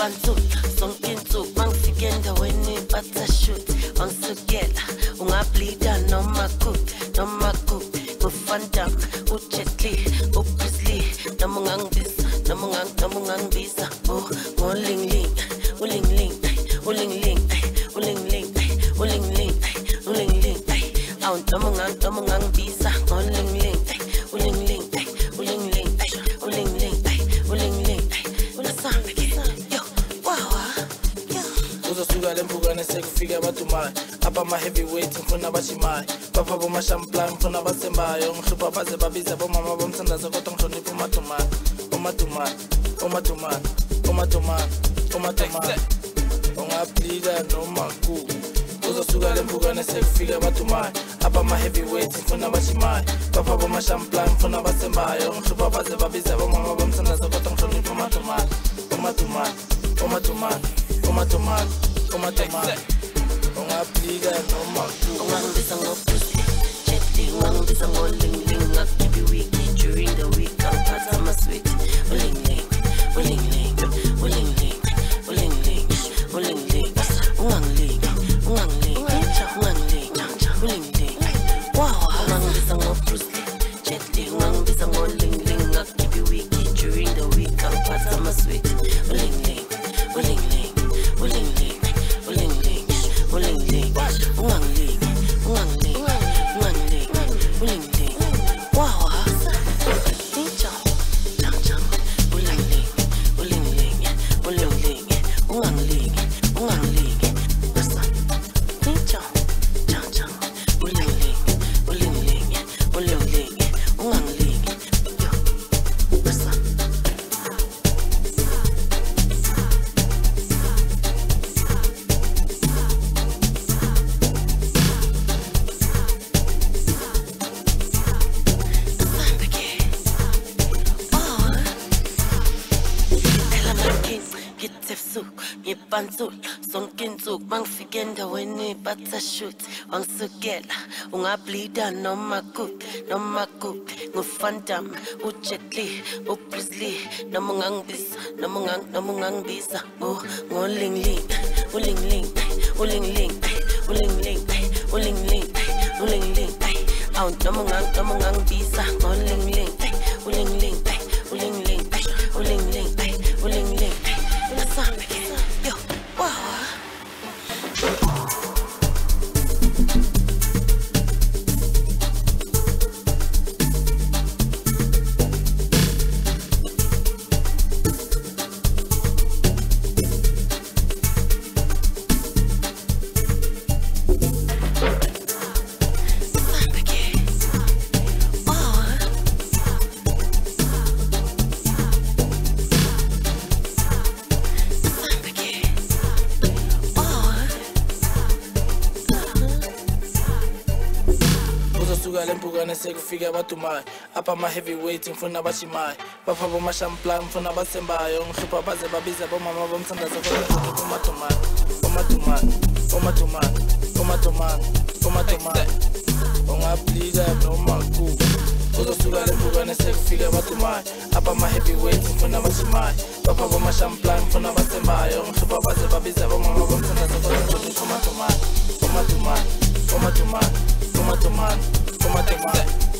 ngibantu sonke insuku mangifika endaweni bathashoot wangisukela ungablida noma kuphi ngufandam uJet Li uBruce Lee noma ungangibisa ngolingling awu noma ungangibisa ngolingling Uzasuka lempukane sekufika abadumayo apha ama heavyweight ngifuna abashimayo bapha bomashampla ngifuna abasembayo ngihlupha baze babiza bomama bomthandazo kodwa ngihlonipha umadomane ungablida noma kuphi uzasuka lempukane sekufika abadumayo apha ama heavyweight ngifuna abashimayo bapha bomashampla ngifuna abasembayo ngihlupha baze babiza bomama bomthandazo kodwa ngihlonipha umadomane ungablida noma ungangibisa ngoBruce Lee Jet Li ungangibisa ngolingling ngakukhipha iwiki during the week angiphatha amasweet ulingling ulingling wow ungangibisa ngoBruce Lee Jet Li ungangibisa ngolingling ngakukhipha iwiki during the week angiphatha amasweet ulingling ngibantu sonke insuku mangifika endaweni bathashoot wangisukela ungablida noma kuphi ngufandam uJet Li uBruce Lee noma ungangibisa ngolingling awu noma ungangibisa ngolingling lempukane sekufika abadumayo apha ama heavyweight ngifuna abashimayo bapha bomashampla ngifuna abasembayo ngihlupha baze babiza bomama bomthandazo kodwa umadomane ungablida noma kuphi uzasuka lempukane sekufika abadumayo apha ama heavyweight ngifuna abashimayo bapha bomashampla ngifuna abasembayo ngihlupha baze babiza bomama bomthandazo kodwa umadomane